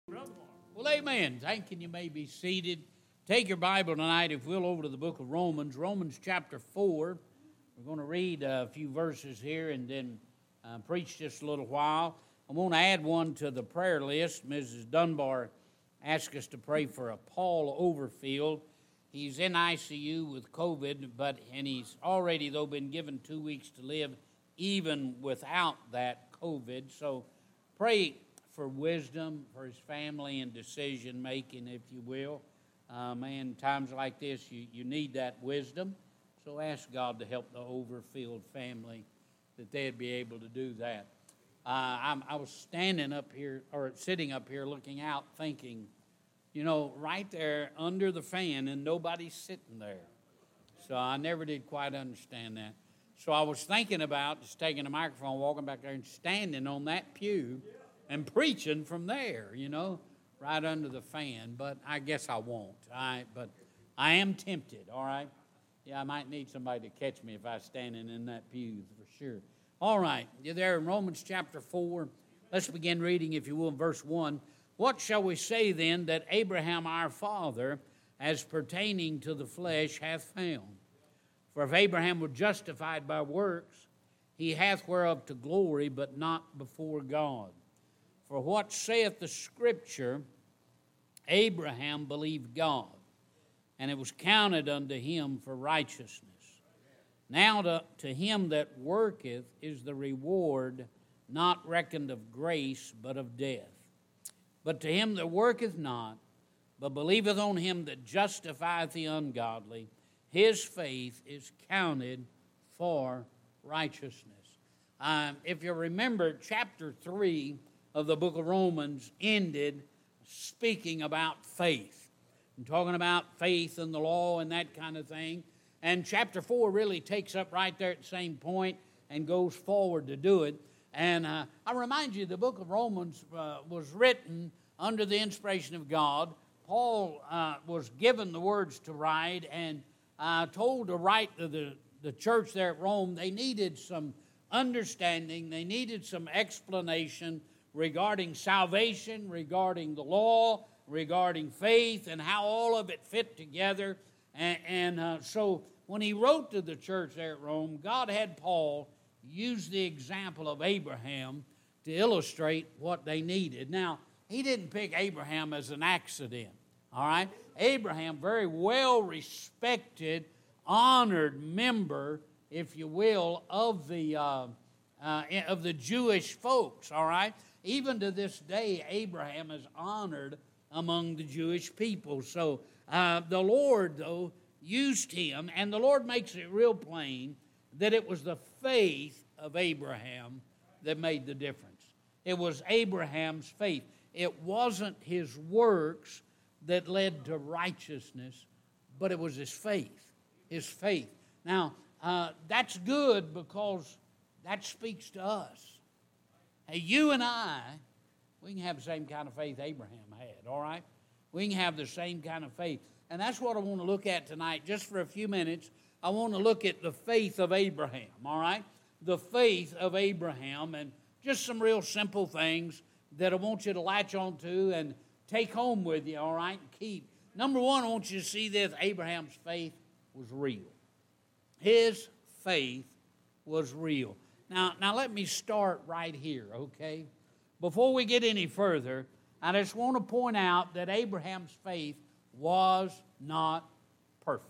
Well, amen. Thank you. You may be seated. Take your Bible tonight, if we'll, over to the book of Romans, Romans chapter 4. We're going to read a few verses here and then preach just a little while. I want to add one to the prayer list. Mrs. Dunbar asked us to pray for a Paul Overfield. He's in ICU with COVID, and he's already, though, been given 2 weeks to live even without that COVID. So pray for wisdom for his family and decision-making, if you will. Man, times like this, you need that wisdom. So ask God to help the Overfield family that they'd be able to do that. I was sitting up here looking out thinking, right there under the fan and nobody's sitting there. So I never did quite understand that. So I was thinking about just taking a microphone, walking back there and standing on that pew and preaching from there, right under the fan. But I guess I won't. But I am tempted, all right? Yeah, I might need somebody to catch me if I was standing in that pew for sure. All right, you're there in Romans chapter 4. Let's begin reading, if you will, in verse 1. What shall we say then that Abraham our father, as pertaining to the flesh, hath found? For if Abraham were justified by works, he hath whereof to glory, but not before God. For what saith the Scripture? Abraham believed God, and it was counted unto him for righteousness. Now to him that worketh is the reward not reckoned of grace, but of death. But to him that worketh not, but believeth on him that justifieth the ungodly, his faith is counted for righteousness. If you remember, chapter 3 of the book of Romans ended speaking about faith and talking about faith and the law and that kind of thing. And chapter 4 really takes up right there at the same point and goes forward to do it. And I remind you, the book of Romans was written under the inspiration of God. Paul was given the words to write and told to write to the church there at Rome. They needed some understanding. They needed some explanation regarding salvation, regarding the law, regarding faith, and how all of it fit together. So when he wrote to the church there at Rome, God had Paul use the example of Abraham to illustrate what they needed. Now, he didn't pick Abraham as an accident, all right? Abraham, very well respected, honored member, if you will, of the Jewish folks, all right? Even to this day, Abraham is honored among the Jewish people. So the Lord, though, used him, and the Lord makes it real plain that it was the faith of Abraham that made the difference. It was Abraham's faith. It wasn't his works that led to righteousness, but it was his faith. His faith. Now, that's good because that speaks to us. Hey, you and I, we can have the same kind of faith Abraham had, all right? We can have the same kind of faith. And that's what I want to look at tonight. Just for a few minutes, I want to look at the faith of Abraham, all right? The faith of Abraham, and just some real simple things that I want you to latch on to and take home with you, all right, and keep. Number one, I want you to see this: Abraham's faith was real. His faith was real. Now let me start right here, okay? Before we get any further, I just want to point out that Abraham's faith was not perfect.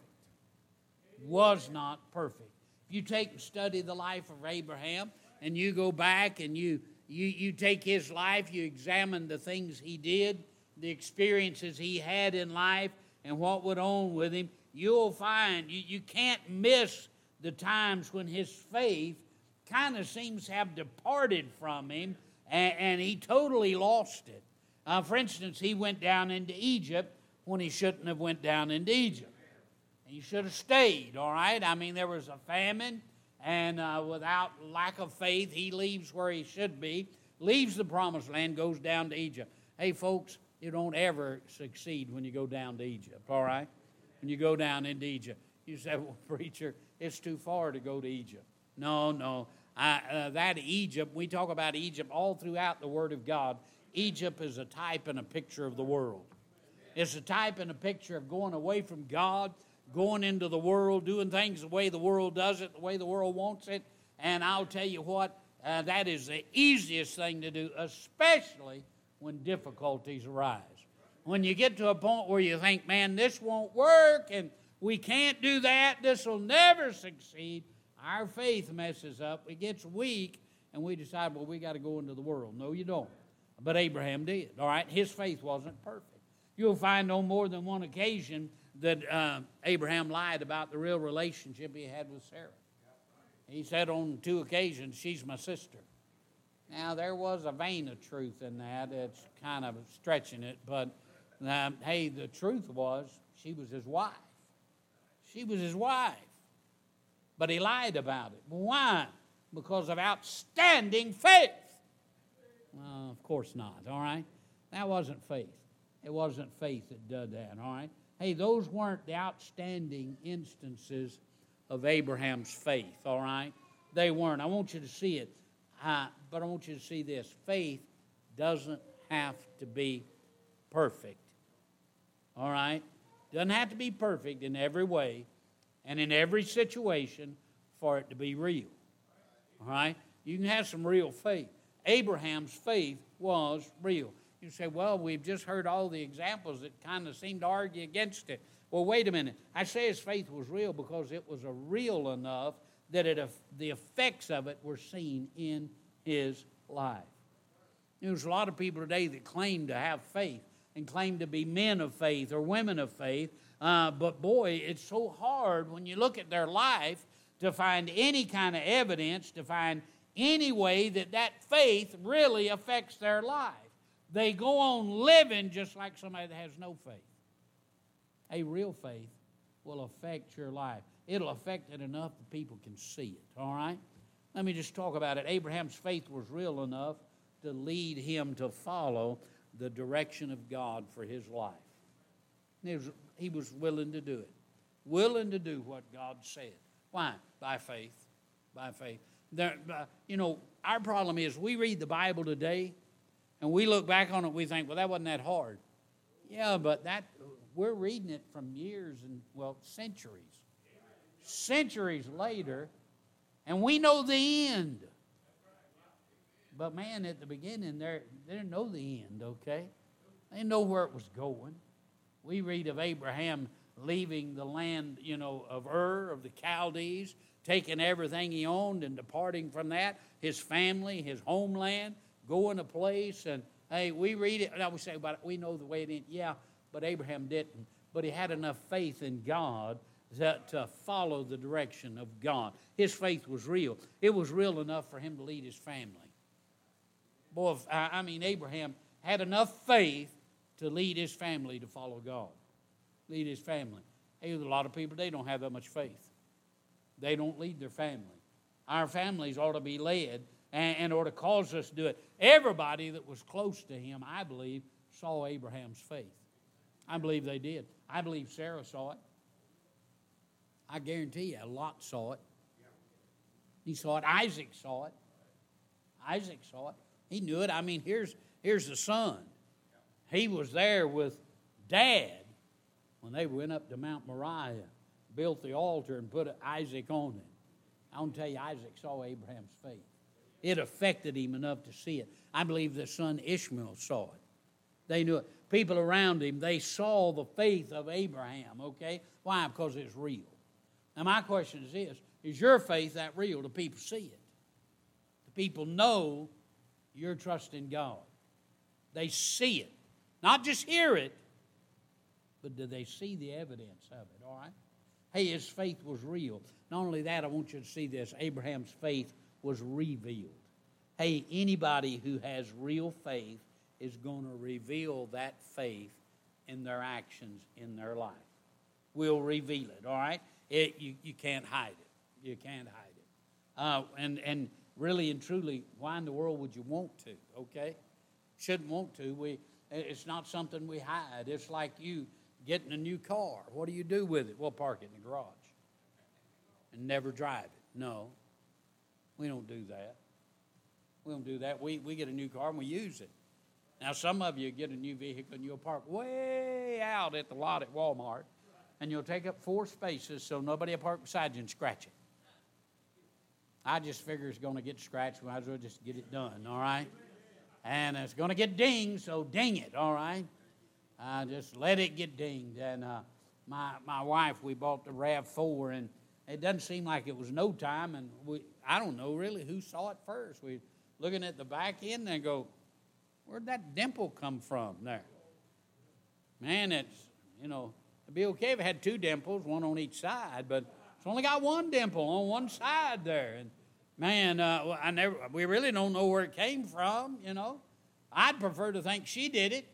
Was not perfect. If you take and study the life of Abraham, and you go back and you take his life, you examine the things he did, the experiences he had in life, and what went on with him, you'll find you can't miss the times when his faith kind of seems to have departed from him, and he totally lost it. For instance, he went down into Egypt when he shouldn't have went down into Egypt. He should have stayed, all right? I mean, there was a famine, and without lack of faith, he leaves where he should be, leaves the promised land, goes down to Egypt. Hey, folks, you don't ever succeed when you go down to Egypt, all right? When you go down into Egypt. You say, well, preacher, it's too far to go to Egypt. No. That Egypt, we talk about Egypt all throughout the Word of God. Egypt is a type and a picture of the world. It's a type and a picture of going away from God, going into the world, doing things the way the world does it, the way the world wants it. And I'll tell you what, that is the easiest thing to do, especially when difficulties arise. When you get to a point where you think, man, this won't work, and we can't do that, this will never succeed, our faith messes up, it gets weak, and we decide, well, we got to go into the world. No, you don't. But Abraham did, all right? His faith wasn't perfect. You'll find on more than one occasion that Abraham lied about the real relationship he had with Sarah. He said on 2 occasions, she's my sister. Now, there was a vein of truth in that. It's kind of stretching it, but hey, the truth was she was his wife. She was his wife. But he lied about it. Why? Because of outstanding faith. Well, of course not, all right? That wasn't faith. It wasn't faith that did that, all right? Hey, those weren't the outstanding instances of Abraham's faith, all right? They weren't. I want you to see it. But I want you to see this. Faith doesn't have to be perfect, all right? Doesn't have to be perfect in every way and in every situation for it to be real, all right? You can have some real faith. Abraham's faith was real. You say, well, we've just heard all the examples that kind of seem to argue against it. Well, wait a minute. I say his faith was real because it was real enough that the effects of it were seen in his life. There's a lot of people today that claim to have faith and claim to be men of faith or women of faith. But boy, it's so hard when you look at their life to find any kind of evidence, to find any way that faith really affects their life. They go on living just like somebody that has no faith. A real faith will affect your life. It'll affect it enough that people can see it, all right? Let me just talk about it. Abraham's faith was real enough to lead him to follow the direction of God for his life. He was willing to do it. Willing to do what God said. Why? By faith. By faith. Our problem is we read the Bible today, and we look back on it, we think, well, that wasn't that hard. Yeah, but we're reading it from years and, centuries. Centuries later, and we know the end. But man, at the beginning, they didn't know the end, okay? They didn't know where it was going. We read of Abraham leaving the land, of Ur, of the Chaldees, taking everything he owned and departing from that, his family, his homeland, going a place, and hey, we read it, and we say about it, we know the way it ended. Yeah, but Abraham didn't. But he had enough faith in God to follow the direction of God. His faith was real. It was real enough for him to lead his family. Boy, Abraham had enough faith to lead his family to follow God. Lead his family. Hey, a lot of people, they don't have that much faith. They don't lead their family. Our families ought to be led and ought to cause us to do it. Everybody that was close to him, I believe, saw Abraham's faith. I believe they did. I believe Sarah saw it. I guarantee you, Lot saw it. He saw it. Isaac saw it. Isaac saw it. He knew it. Here's the son. He was there with Dad when they went up to Mount Moriah, built the altar, and put Isaac on it. I want to tell you, Isaac saw Abraham's faith. It affected him enough to see it. I believe the son Ishmael saw it. They knew it. People around him, they saw the faith of Abraham, okay? Why? Because it's real. Now, my question is this. Is your faith that real? Do people see it? Do people know you're trusting God? They see it. Not just hear it, but do they see the evidence of it, all right? Hey, his faith was real. Not only that, I want you to see this. Abraham's faith was revealed. Hey, anybody who has real faith is going to reveal that faith in their actions in their life. We'll reveal it, all right? You can't hide it. You can't hide it. And really and truly, why in the world would you want to, okay? Shouldn't want to. It's not something we hide. It's like you getting a new car. What do you do with it? We'll park it in the garage and never drive it. No, we don't do that. We don't do that. We get a new car and we use it. Now, some of you get a new vehicle and you'll park way out at the lot at Walmart, and you'll take up 4 spaces so nobody will park beside you and scratch it. I just figure it's going to get scratched. We might as well just get it done, all right? And it's going to get dinged, so ding it, all right? Just let it get dinged. And my wife, we bought the RAV4, and it doesn't seem like it was no time. And I don't know really who saw it first. We looking at the back end and go, where'd that dimple come from there? Man, it'd be okay if it had 2 dimples, one on each side, but it's only got 1 dimple on one side there. And man, we really don't know where it came from, I'd prefer to think she did it.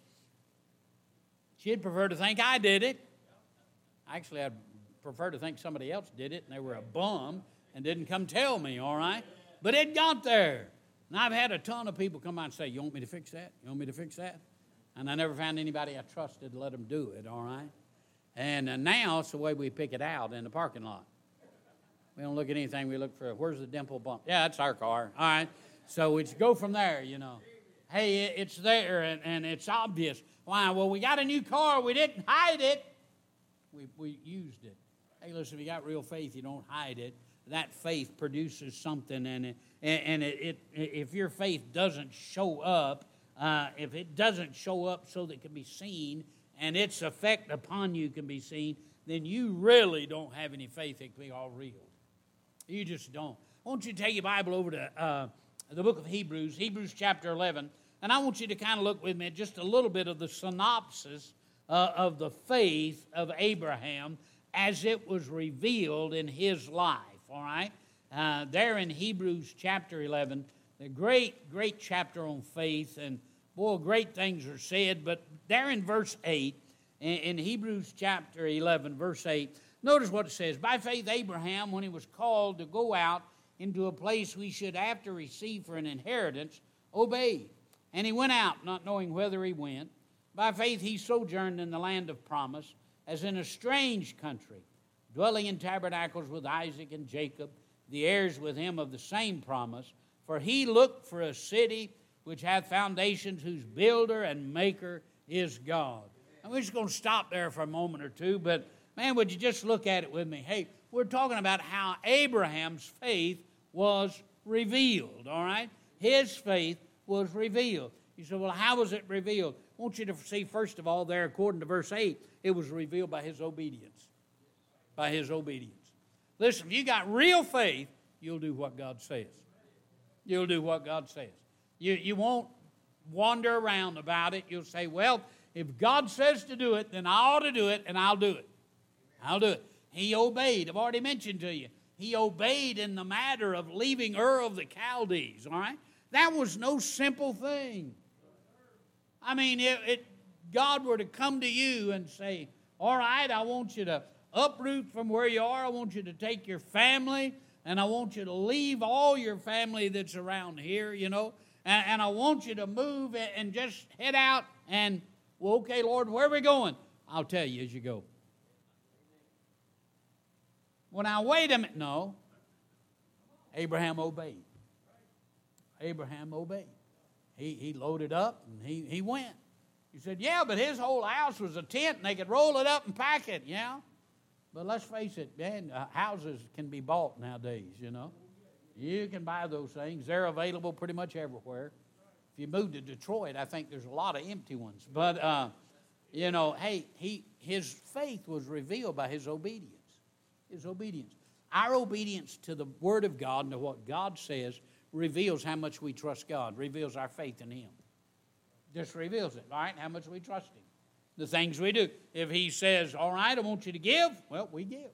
She'd prefer to think I did it. Actually, I'd prefer to think somebody else did it, and they were a bum and didn't come tell me, all right? But it got there. And I've had a ton of people come out and say, you want me to fix that? You want me to fix that? And I never found anybody I trusted to let them do it, all right? And now it's the way we pick it out in the parking lot. We don't look at anything. We look for, where's the dimple bump? Yeah, that's our car, all right? So we just go from there, Hey, it's there, and it's obvious. Why? Well, we got a new car. We didn't hide it. We used it. Hey, listen, if you got real faith, you don't hide it. That faith produces something, and if your faith doesn't show up, if it doesn't show up so that it can be seen, and its effect upon you can be seen, then you really don't have any faith that can be all real. You just don't. I want you to take your Bible over to the book of Hebrews chapter 11, and I want you to kind of look with me at just a little bit of the synopsis of the faith of Abraham as it was revealed in his life, all right? There in Hebrews chapter 11, the great chapter on faith, and boy, great things are said, but there in verse 8, in Hebrews chapter 11, verse 8, notice what it says. By faith, Abraham, when he was called to go out into a place we should after receive for an inheritance, obeyed. And he went out, not knowing whither he went. By faith, he sojourned in the land of promise, as in a strange country, dwelling in tabernacles with Isaac and Jacob, the heirs with him of the same promise. For he looked for a city which hath foundations, whose builder and maker is God. And we're just going to stop there for a moment or two, but man, would you just look at it with me? Hey, we're talking about how Abraham's faith was revealed, all right? His faith was revealed. You say, well, how was it revealed? I want you to see, first of all, there, according to verse 8, it was revealed by his obedience. By his obedience. Listen, if you got real faith, you'll do what God says. You'll do what God says. You won't wander around about it. You'll say, well, if God says to do it, then I ought to do it, and I'll do it. I'll do it. He obeyed. I've already mentioned to you. He obeyed in the matter of leaving Ur of the Chaldees, all right? That was no simple thing. I mean, if God were to come to you and say, all right, I want you to uproot from where you are. I want you to take your family, and I want you to leave all your family that's around here, and I want you to move and just head out and, well, okay, Lord, where are we going? I'll tell you as you go. Well, now, wait a minute. No. Abraham obeyed. Abraham obeyed. He loaded up and he went. He said, yeah, but his whole house was a tent and they could roll it up and pack it, yeah. But let's face it, man, houses can be bought nowadays, You can buy those things. They're available pretty much everywhere. If you move to Detroit, I think there's a lot of empty ones. But, hey, his faith was revealed by his obedience. His obedience. Our obedience to the Word of God and to what God says reveals how much we trust God, reveals our faith in Him. Just reveals it, all right, how much we trust Him. The things we do. If He says, all right, I want you to give, well, we give.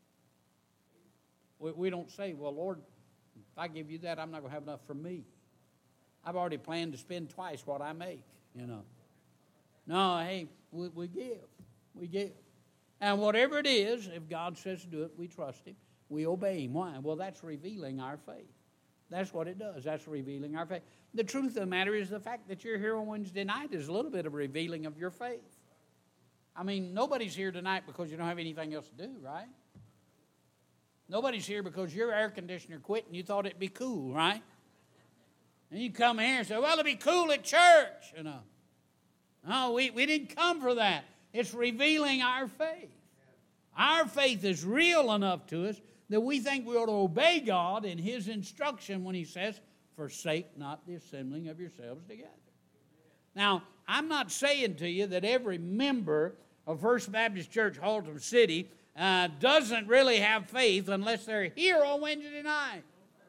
We don't say, well, Lord, if I give you that, I'm not going to have enough for me. I've already planned to spend twice what I make, No, hey, we give. We give. And whatever it is, if God says to do it, we trust Him. We obey Him. Why? Well, that's revealing our faith. That's what it does. That's revealing our faith. The truth of the matter is the fact that you're here on Wednesday night is a little bit of revealing of your faith. I mean, nobody's here tonight because you don't have anything else to do, right? Nobody's here because your air conditioner quit and you thought it'd be cool, right? And you come here and say, well, it'll be cool at church, No, we didn't come for that. It's revealing our faith. Our faith is real enough to us that we think we ought to obey God in His instruction when He says, forsake not the assembling of yourselves together. Now, I'm not saying to you that every member of First Baptist Church, Haltom City, doesn't really have faith unless they're here on Wednesday night.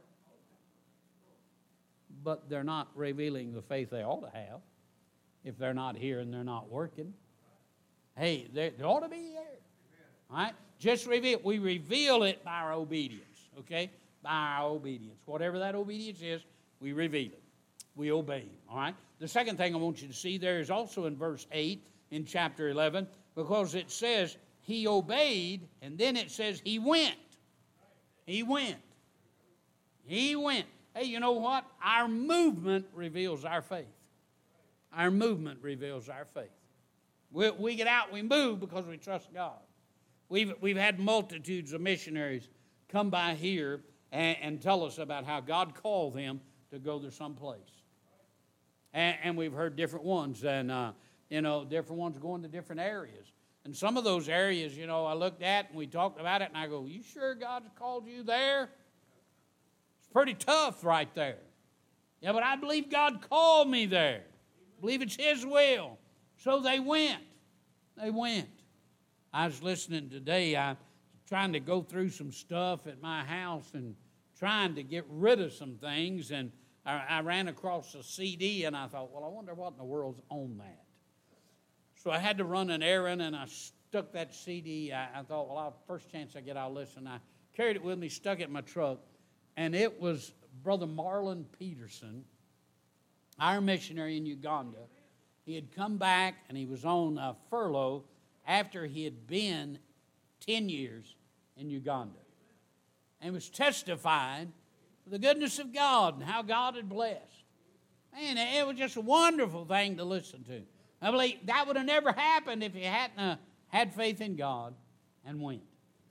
But they're not revealing the faith they ought to have if they're not here and they're not working. Hey, they ought to be there. All right? Just reveal. We reveal it by our obedience, okay? By our obedience. Whatever that obedience is, we reveal it. We obey Him, all right? The second thing I want you to see there is also in verse 8 in chapter 11, because it says He obeyed, and then it says He went. He went. He went. Hey, you know what? Our movement reveals our faith. Our movement reveals our faith. We get out, we move because we trust God. We've had multitudes of missionaries come by here and tell us about how God called them to go to some place. And we've heard different ones, and different ones going to different areas. And some of those areas, I looked at and we talked about it, and I go, you sure God's called you there? It's pretty tough right there. Yeah, but I believe God called me there. I believe it's His will. So they went. They went. I was listening today. I was trying to go through some stuff at my house and trying to get rid of some things, and I ran across a CD, and I thought, well, I wonder what in the world's on that. So I had to run an errand, and I stuck that CD. I thought, well, first chance I get, I'll listen. I carried it with me, stuck it in my truck, and it was Brother Marlon Peterson, our missionary in Uganda. He had come back, and he was on furlough after he had been 10 years in Uganda. And was testifying to the goodness of God and how God had blessed. Man, it was just a wonderful thing to listen to. I believe that would have never happened if he hadn't had faith in God and went.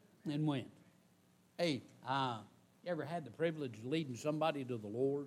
Hey, you ever had the privilege of leading somebody to the Lord?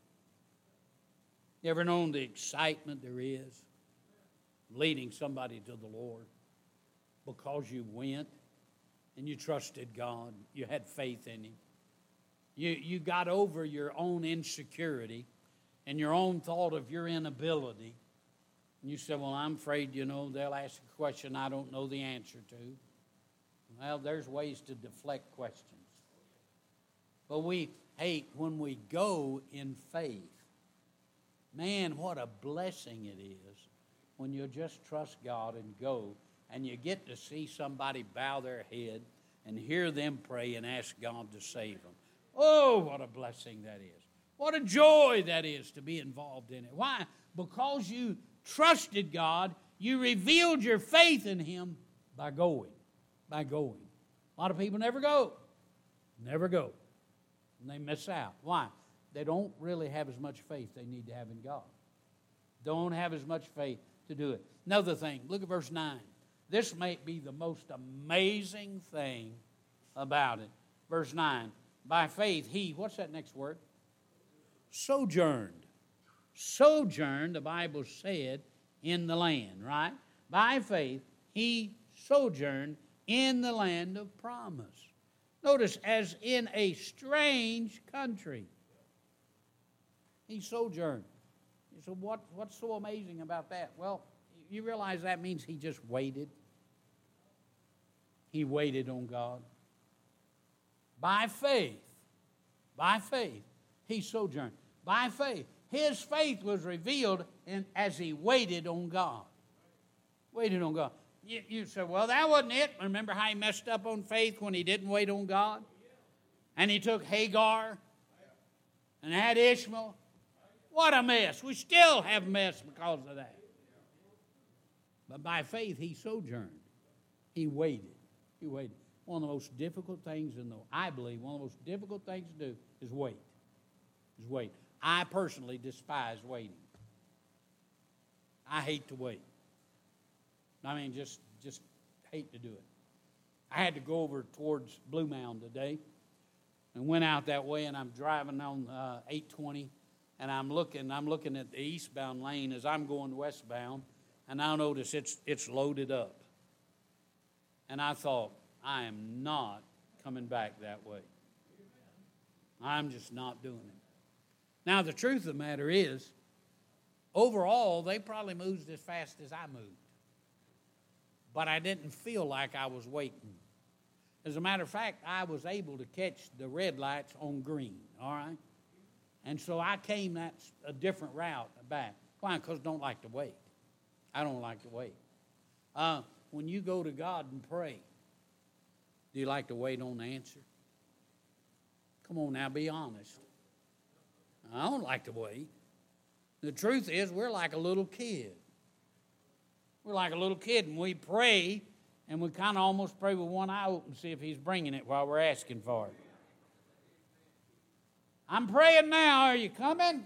You ever known the excitement there is leading somebody to the Lord because you went and you trusted God, you had faith in Him. You got over your own insecurity and your own thought of your inability. And you said, well, I'm afraid, they'll ask a question I don't know the answer to. Well, there's ways to deflect questions. But when we go in faith, man, what a blessing it is when you just trust God and go, and you get to see somebody bow their head and hear them pray and ask God to save them. Oh, what a blessing that is. What a joy that is to be involved in it. Why? Because you trusted God, you revealed your faith in Him by going. A lot of people never go. And they miss out. Why? They don't really have as much faith they need to have in God. Don't have as much faith to do it. Another thing, look at verse 9. This may be the most amazing thing about it. Verse 9. By faith, he, what's that next word? Sojourned. Sojourned, the Bible said, in the land, right? By faith, he sojourned in the land of promise. Notice, as in a strange country. He sojourned. You said, what's so amazing about that? Well, you realize that means he just waited. He waited on God. By faith, he sojourned. By faith. His faith was revealed as he waited on God. Waited on God. You said, well, that wasn't it. Remember how he messed up on faith when he didn't wait on God? And he took Hagar and had Ishmael. What a mess. We still have a mess because of that. But by faith, he sojourned. He waited. He waited. One of the most difficult things I believe one of the most difficult things to do is wait. I personally despise waiting. I hate to wait. I mean, just hate to do it. I had to go over towards Blue Mound today and went out that way, and I'm driving on 820, and I'm looking at the eastbound lane as I'm going westbound, And I notice it's loaded up. And I thought, I am not coming back that way. I'm just not doing it. Now, the truth of the matter is, overall, they probably moved as fast as I moved. But I didn't feel like I was waiting. As a matter of fact, I was able to catch the red lights on green, all right? And so I came a different route back. Why? Because I don't like to wait. I don't like to wait. When you go to God and pray, do you like to wait on the answer? Come on now, be honest. I don't like to wait. The truth is, we're like a little kid. We're like a little kid, and we pray, and we kind of almost pray with one eye open to see if he's bringing it while we're asking for it. I'm praying now. Are you coming?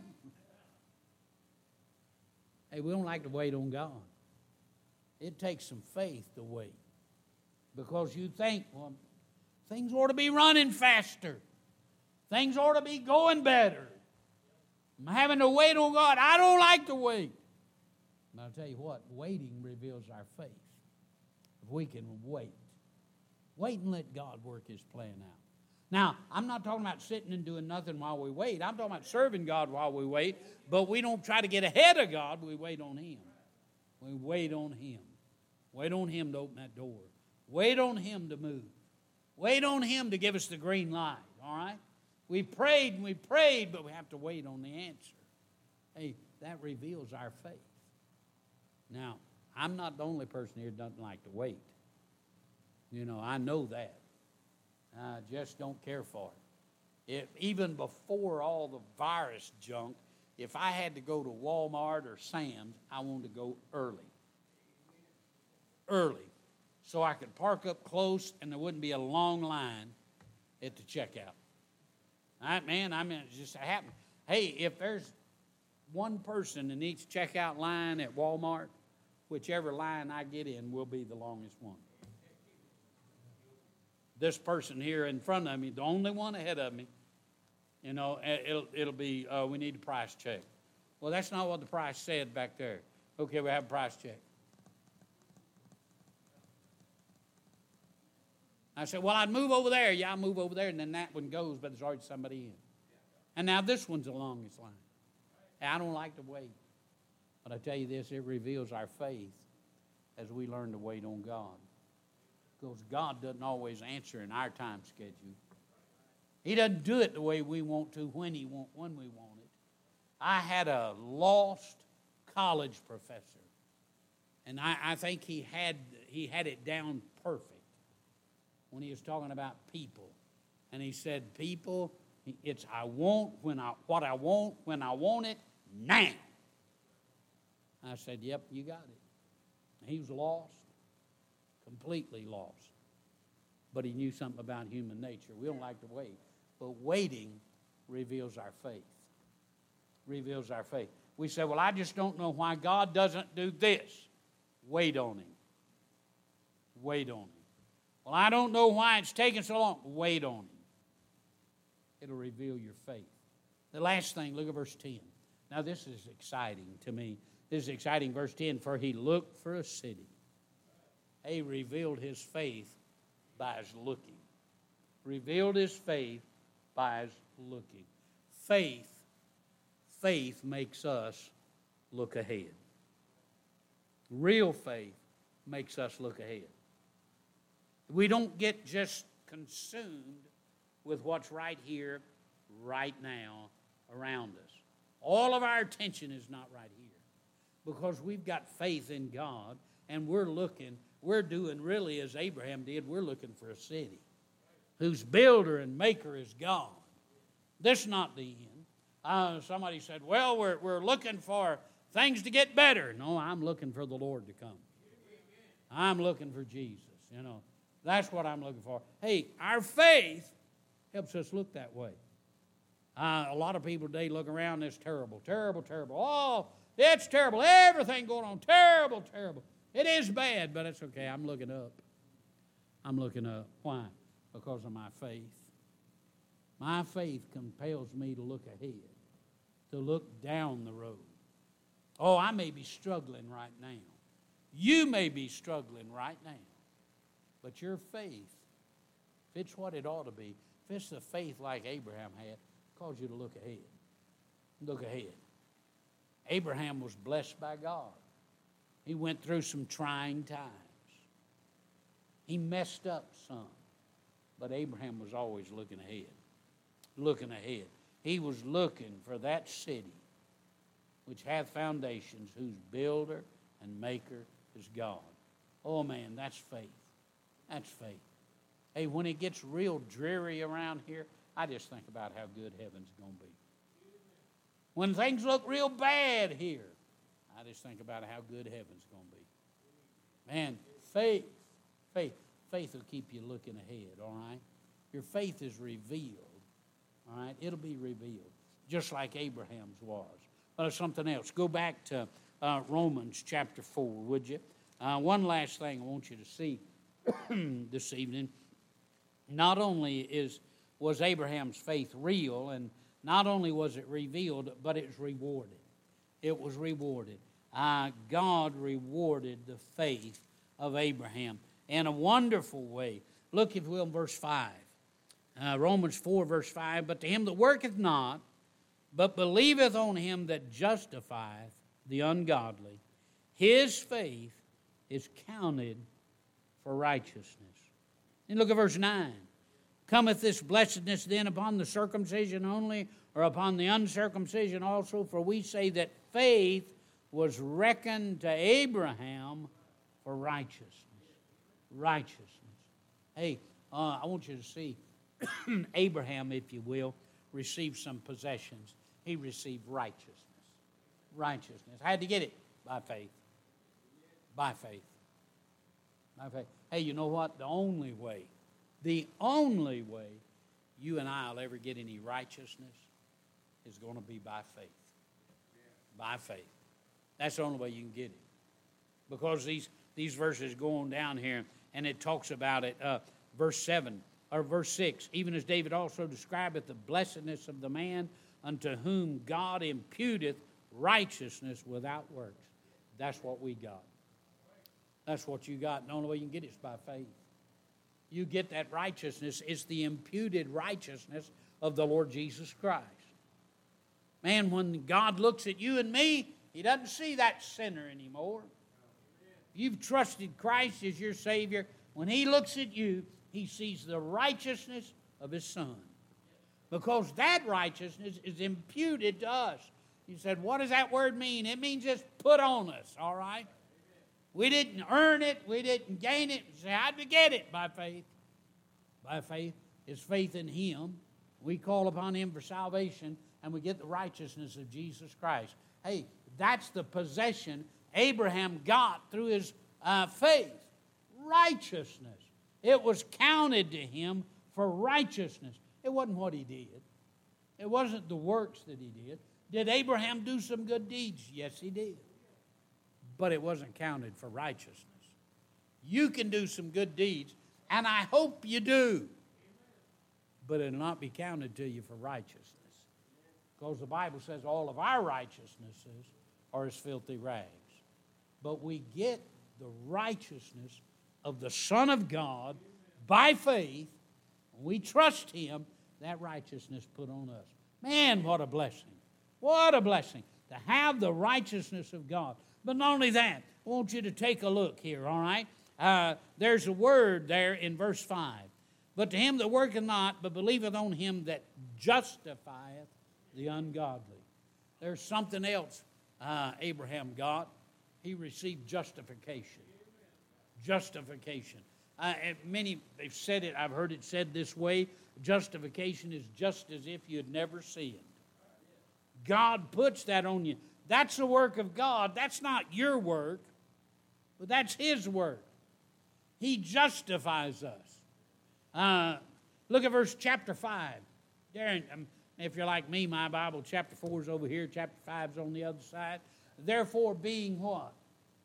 Hey, we don't like to wait on God. It takes some faith to wait. Because you think, well, things ought to be running faster. Things ought to be going better. I'm having to wait on God. I don't like to wait. And I'll tell you what, waiting reveals our faith. If we can wait. Wait and let God work His plan out. Now, I'm not talking about sitting and doing nothing while we wait. I'm talking about serving God while we wait. But we don't try to get ahead of God. We wait on Him. We wait on Him. Wait on Him to open that door. Wait on Him to move. Wait on Him to give us the green light. All right? We prayed, but we have to wait on the answer. Hey, that reveals our faith. Now, I'm not the only person here that doesn't like to wait. You know, I know that. I just don't care for it. Even before all the virus junk, if I had to go to Walmart or Sam's, I wanted to go early. Early. So I could park up close and there wouldn't be a long line at the checkout. Man, I mean, it just happened. Hey, if there's one person in each checkout line at Walmart, whichever line I get in will be the longest one. This person here in front of me, the only one ahead of me, you know, it'll be, we need a price check. Well, that's not what the price said back there. Okay, we have a price check. I said, well, I'd move over there. Yeah, I'll move over there. And then that one goes, but there's already somebody in. And now this one's the longest line. I don't like to wait. But I tell you this, it reveals our faith as we learn to wait on God. Because God doesn't always answer in our time schedule. He doesn't do it the way we want to, when we want it. I had a lost college professor. And I think he had it down perfect when he was talking about people. And he said, people, it's what I want when I want it now. I said, yep, you got it. He was lost, completely lost. But he knew something about human nature. We don't like to wait. But waiting reveals our faith. Reveals our faith. We say, well, I just don't know why God doesn't do this. Wait on Him. Wait on Him. Well, I don't know why it's taking so long. Wait on Him. It'll reveal your faith. The last thing, look at verse 10. Now, this is exciting to me. This is exciting, verse 10. For he looked for a city. He revealed his faith by his looking. Revealed his faith by his looking. Faith makes us look ahead. Real faith makes us look ahead. We don't get just consumed with what's right here, right now, around us. All of our attention is not right here because we've got faith in God and we're doing really as Abraham did, we're looking for a city whose builder and maker is God. This is not the end. Somebody said, well, we're looking for things to get better. No, I'm looking for the Lord to come. I'm looking for Jesus, you know. That's what I'm looking for. Hey, our faith helps us look that way. A lot of people today look around, it's terrible, terrible, terrible. Oh, it's terrible. Everything going on, terrible, terrible. It is bad, but it's okay. I'm looking up. I'm looking up. Why? Because of my faith. My faith compels me to look ahead, to look down the road. Oh, I may be struggling right now. You may be struggling right now, but your faith, if it's what it ought to be, if it's the faith like Abraham had, cause you to look ahead. Look ahead. Abraham was blessed by God. He went through some trying times. He messed up some, but Abraham was always looking ahead. Looking ahead. He was looking for that city which hath foundations, whose builder and maker is God. Oh man, that's faith. That's faith. Hey, when it gets real dreary around here, I just think about how good heaven's going to be. When things look real bad here, I just think about how good heaven's going to be. Man, faith will keep you looking ahead, all right? Your faith is revealed, all right? It'll be revealed, just like Abraham's was. But something else. Go back to Romans chapter 4, would you? One last thing I want you to see this evening. Not only was Abraham's faith real, and not only was it revealed, but it was rewarded. It was rewarded. God rewarded the faith of Abraham in a wonderful way. Look, if you will, in verse 5. Romans 4, verse 5. But to him that worketh not, but believeth on him that justifieth the ungodly, his faith is counted for righteousness. And look at verse 9. Cometh this blessedness then upon the circumcision only, or upon the uncircumcision also? For we say that faith was reckoned to Abraham for righteousness. Righteousness. Hey, I want you to see Abraham, if you will, received some possessions. He received righteousness. Righteousness. I had to get it by faith. By faith. By faith. Hey, you know what? The only way you and I will ever get any righteousness is going to be by faith. By faith. That's the only way you can get it. Because these verses go on down here, and it talks about it, verse 7, or verse 6, even as David also describeth the blessedness of the man unto whom God imputeth righteousness without works. That's what we got. That's what you got. And the only way you can get it is by faith. You get that righteousness. It's the imputed righteousness of the Lord Jesus Christ. Man, when God looks at you and me, He doesn't see that sinner anymore. You've trusted Christ as your Savior. When He looks at you, He sees the righteousness of His Son. Because that righteousness is imputed to us. You said, what does that word mean? It means it's put on us, all right? We didn't earn it. We didn't gain it. You say, how'd we get it? By faith. By faith. It's faith in Him. We call upon Him for salvation, and we get the righteousness of Jesus Christ. Hey, that's the possession Abraham got through his faith. Righteousness. It was counted to him for righteousness. It wasn't what he did. It wasn't the works that he did. Did Abraham do some good deeds? Yes, he did. But it wasn't counted for righteousness. You can do some good deeds, and I hope you do. But it will not be counted to you for righteousness. Because the Bible says all of our righteousnesses are as filthy rags. But we get the righteousness of the Son of God by faith. When we trust Him, that righteousness put on us. Man, what a blessing. What a blessing to have the righteousness of God. But not only that, I want you to take a look here, all right? There's a word there in verse 5. But to him that worketh not, but believeth on him that justifieth the ungodly. There's something else Abraham got. He received justification. Justification. And many, they've said it, I've heard it said this way, justification is just as if you had never sinned. God puts that on you. That's the work of God. That's not your work, but that's His work. He justifies us. Look at verse chapter 5. Darren, if you're like me, my Bible, chapter 4 is over here, chapter 5 is on the other side. Therefore, being what?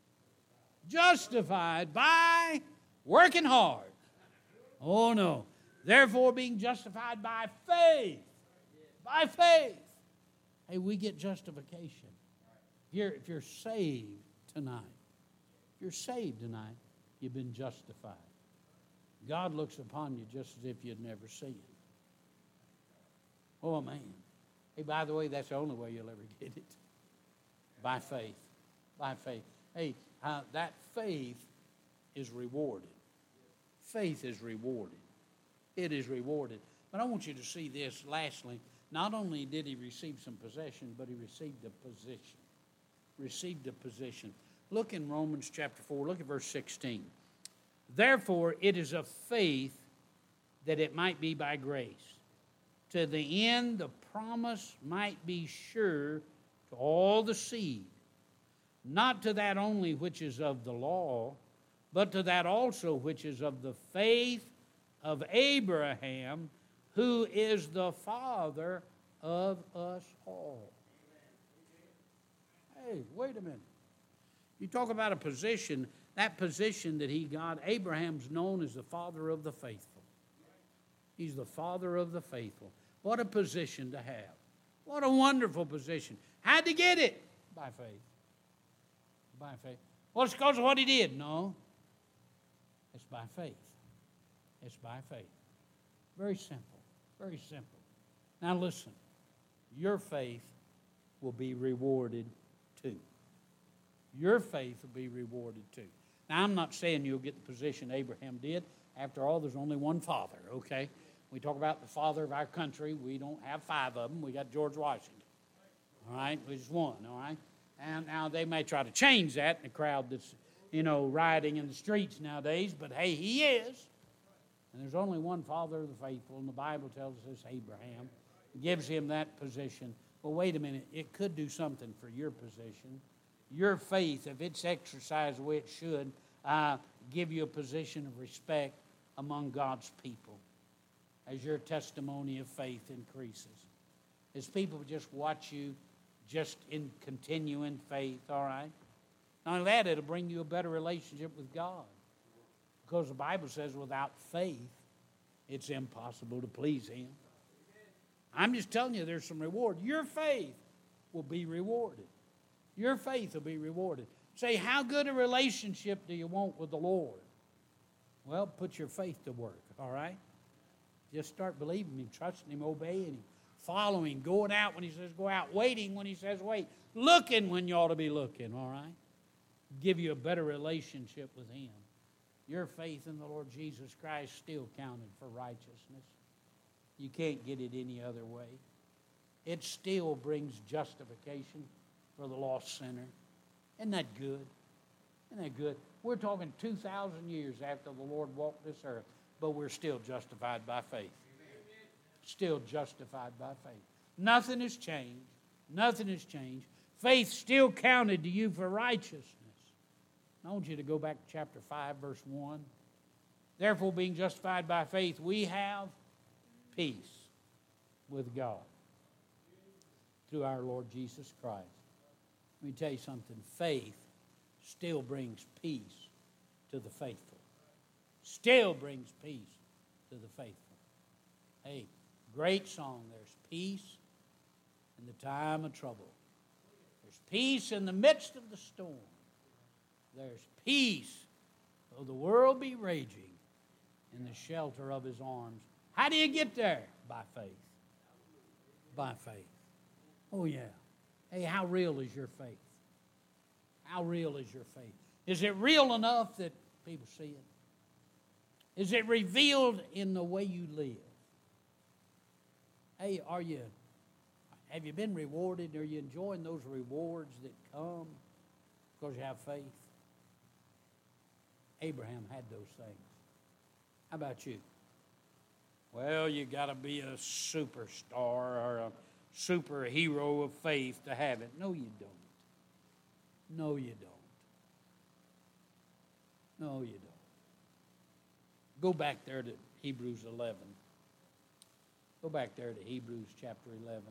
Justified by working hard. Oh, no. Therefore, being justified by faith. By faith. Hey, we get justification. If you're saved tonight, You're saved tonight. You've been justified. God looks upon you just as if you'd never sinned. Oh, man. Hey, by the way, that's the only way you'll ever get it. By faith. By faith. Hey, that faith is rewarded. Faith is rewarded. It is rewarded. But I want you to see this lastly. Not only did he receive some possession, but he received a position. Received a position. Look in Romans chapter 4. Look at verse 16. Therefore, it is of faith that it might be by grace, to the end the promise might be sure to all the seed, not to that only which is of the law, but to that also which is of the faith of Abraham, who is the father of us all. Hey, wait a minute. You talk about a position, that position that he got, Abraham's known as the father of the faithful. He's the father of the faithful. What a position to have. What a wonderful position. How'd he get it? By faith. By faith. Well, it's because of what he did. No. It's by faith. It's by faith. Very simple. Very simple. Now listen. Your faith will be rewarded too. Your faith will be rewarded too. Now, I'm not saying you'll get the position Abraham did. After all, there's only one father, okay? We talk about the father of our country. We don't have five of them. We got George Washington, all right? There's one, all right? And now they may try to change that in the crowd that's, rioting in the streets nowadays, but hey, he is. And there's only one father of the faithful, and the Bible tells us it's Abraham. It gives him that position. Well, wait a minute. It could do something for your position. Your faith, if it's exercised the way it should, give you a position of respect among God's people as your testimony of faith increases. As people just watch you just continue in faith, all right? Not only that, it'll bring you a better relationship with God. Because the Bible says without faith, it's impossible to please Him. I'm just telling you there's some reward. Your faith will be rewarded. Your faith will be rewarded. Say, how good a relationship do you want with the Lord? Well, put your faith to work, all right? Just start believing Him, trusting Him, obeying Him, following, going out when He says go out, waiting when He says wait, looking when you ought to be looking, all right? Give you a better relationship with Him. Your faith in the Lord Jesus Christ still counted for righteousness. You can't get it any other way. It still brings justification for the lost sinner. Isn't that good? Isn't that good? We're talking 2,000 years after the Lord walked this earth, but we're still justified by faith. Still justified by faith. Nothing has changed. Nothing has changed. Faith still counted to you for righteousness. I want you to go back to chapter 5, verse 1. Therefore, being justified by faith, we have peace with God through our Lord Jesus Christ. Let me tell you something. Faith still brings peace to the faithful. Still brings peace to the faithful. Hey, great song. There's peace in the time of trouble. There's peace in the midst of the storm. There's peace, though the world be raging, in the shelter of His arms. How do you get there? By faith. By faith. Oh, yeah. Hey, how real is your faith? How real is your faith? Is it real enough that people see it? Is it revealed in the way you live? Hey, have you been rewarded? Are you enjoying those rewards that come because you have faith? Abraham had those things. How about you? Well, you got to be a superstar or a superhero of faith to have it. No, you don't. No, you don't. No, you don't. Go back there to Hebrews 11. Go back there to Hebrews chapter 11.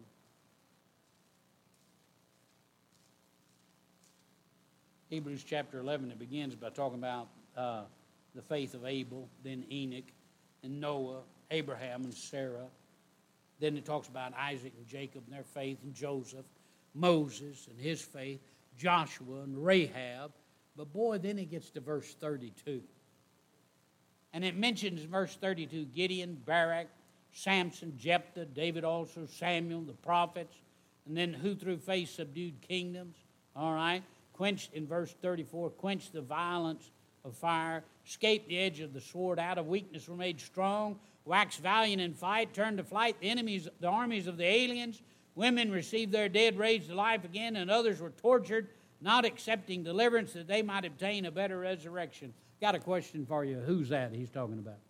Hebrews chapter 11, it begins by talking about the faith of Abel, then Enoch, and Noah, Abraham and Sarah. Then it talks about Isaac and Jacob and their faith, and Joseph, Moses and his faith, Joshua and Rahab, But boy, then it gets to verse 32. And it mentions verse 32, Gideon, Barak, Samson, Jephthah, David also, Samuel, the prophets, and then who through faith subdued kingdoms. All right. Quenched, in verse 34, quenched the violence of fire, escaped the edge of the sword, out of weakness were made strong, waxed valiant in fight, turned to flight the armies of the aliens. Women received their dead raised to life again, and others were tortured, not accepting deliverance that they might obtain a better resurrection. Got a question for you. Who's that he's talking about?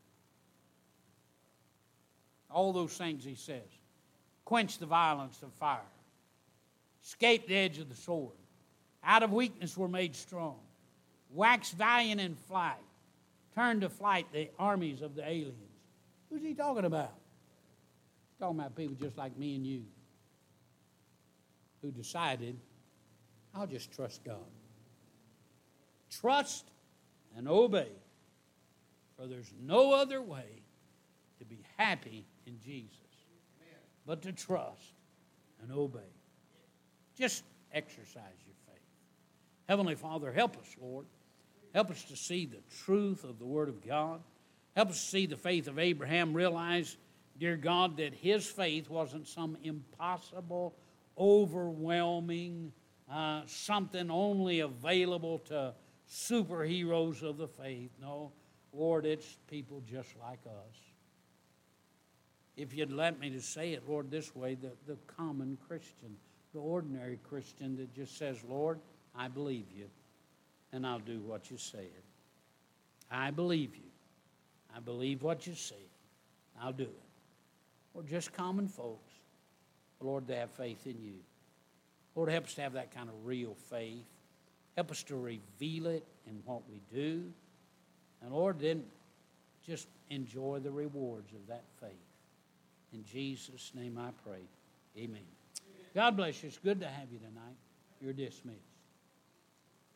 All those things he says. Quench the violence of fire. Escape the edge of the sword. Out of weakness were made strong. Wax valiant in flight. Turn to flight the armies of the aliens. Who's he talking about? He's talking about people just like me and you who decided, I'll just trust God. Trust and obey. For there's no other way to be happy in Jesus but to trust and obey. Just exercise your faith. Heavenly Father, help us, Lord. Help us to see the truth of the Word of God. Help us to see the faith of Abraham. Realize, dear God, that his faith wasn't some impossible, overwhelming, something only available to superheroes of the faith. No, Lord, it's people just like us. If you'd let me to say it, Lord, this way, the common Christian, the ordinary Christian that just says, Lord, I believe you, and I'll do what you said. I believe you. I believe what you said. I'll do it. We're just common folks. Lord, they have faith in you. Lord, help us to have that kind of real faith. Help us to reveal it in what we do. And Lord, then just enjoy the rewards of that faith. In Jesus' name I pray. Amen. God bless you. It's good to have you tonight. You're dismissed.